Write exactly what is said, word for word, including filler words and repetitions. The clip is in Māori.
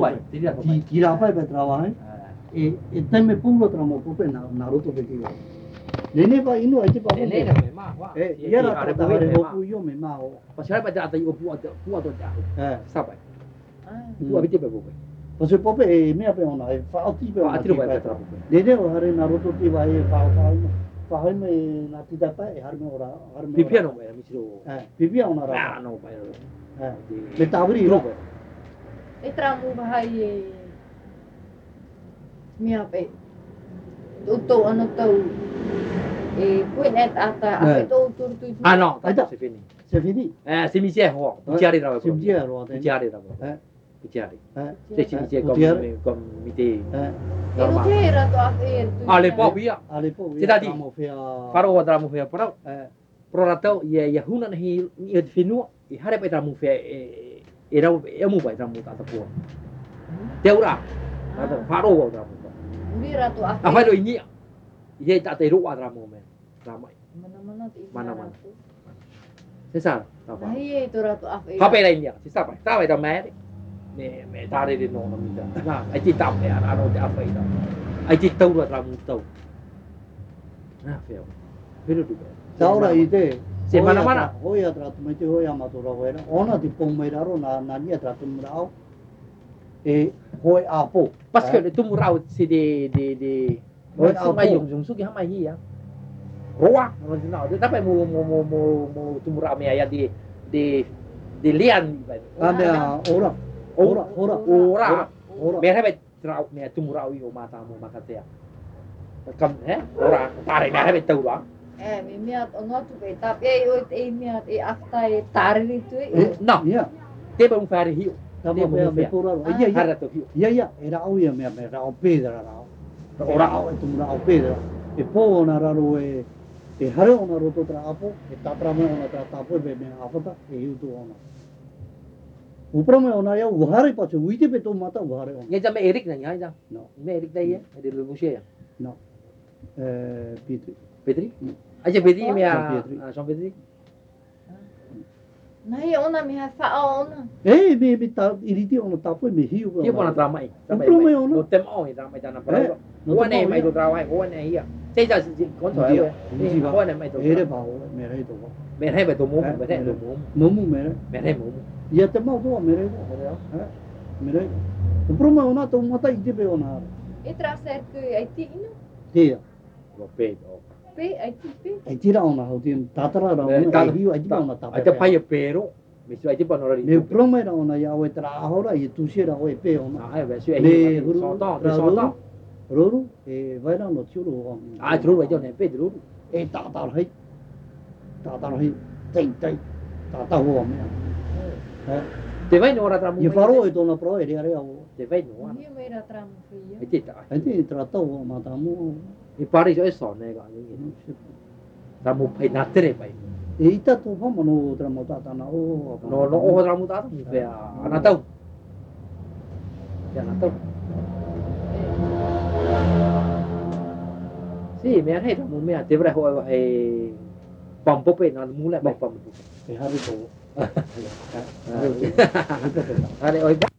bai tidak di di apa ya trawa eh itu me punglo tramo pupe na Naruto beki nene pa inu aja pa nene na me ma wa eh iya ra ta hare hoku yo me ma o pasal pa ta yo pu pu to ja eh sabai pu abite pe pupe Pase pope e me ape ona e fa ati pe fa ati bai pe nene o hare Naruto ti vai fa fa fa me na ti da pa e har me ora har me pipia no me mi siro eh pipia ona ra no bai eh me tabri ro e tramu bahai mi ape Tutu ano tau e poi net ata ape to tur tu ah no ta se fini se fini eh se mi si ho chiari ra se mi ro chiari ra eh chiari eh se ci dice come come mi te eh e non c'era to ape ale po via ale po via ti faro wa tramu fea pro eh pro ratau ia ia huna hi i finu i hare pe tramu fea e e ra e mu bai tramu ta po teura faro wa tramu Mira tu ape. apa lo ini ia tak teru wa tramu me ramai Mana-mana tu. mana-mana sesa apa Nah, iya itu ratu ape. apa lain dia sesa apa ta bai ta me ne me tare de no no mi ta na ai ti ta me ara no ta apa ida ai ti tau ra tramu tau na feo pero tu Saura ite se mana mana hoya tra tu me te hoya matura hoya ona ti pong me raro na na dia tra tu mrao e hoi apo parce que le tumurao c'est des des des hoi apo mai yung yung suki hamai hi ya roa no no de tapai mo mo mo mo mo tumurao me ya di di di lian ada ora ora ora ora ora me hai trao me tumurao yo mata mo makatea kam eh ora tare me hai tau ra Eh, mi miat ono tu pe tap e o e miat e afta e tari tu e. no ya te pa un fare hiu tamo me me pura iya iya hara to hiu iya iya era au ya me me rao pedra rao ora au tu rao pedra e po na raro e e hare ona roto tra apo e tatra me ona tra tapo be me afata e hiu tu ona upra me ona ya uhare pacho uite pe to mata uhare ona ye jam erik na ya ja no me erik dai ya de lu musia ya no eh Petri Petri aja Petri me a Jean Petri Nai ona mi ha fa ona. eh me me ta iriti ona tapo me hiu Dia pun nak ramai. Upra me ona No tem oi ramai jana para. Wa nei mai do trawai, wa nei ya. Sei ja kon so ya. Wa nei mai do. ere ba o me re to Me hai ba do mo, me hai do mo. mo mo me re Me hai mo. ya te mau do me re eh me re upra me ona to mata ite pe ona E tra ser que ai ti ino. dia Wa pe do. Pe ai ti pe. ai tira ona ho tin tatara ra ona e hiu ai tira ona tapo Aja pai pero. Me su ai ti pa no ri. me proma ra ona ya o tra ahora e tu se ra o e pe ona Ah, ba su ai. me So guru to, so to. roru e vai ra no churu o Ah, tru ba jo ne pe tru. e ta ta hai ta ta hai tai tai ta ta ho me eh Te vai no ora tra mo. e faro e to na pro e re o Te vai no. Ni me ra tramu fia. Ai ti ta. ai ti tra to ma ta mu I pari so e so ne ga ni. Tra mo pai na tere pai. e ita to fa mo no tra mo ta ta na o No no o tra mo ta mo pe ana tau. Ya na tau. Sì, mi ha detto, mi ha detto, ho e pompo pe na mula pe pompo. e hari to Ada oi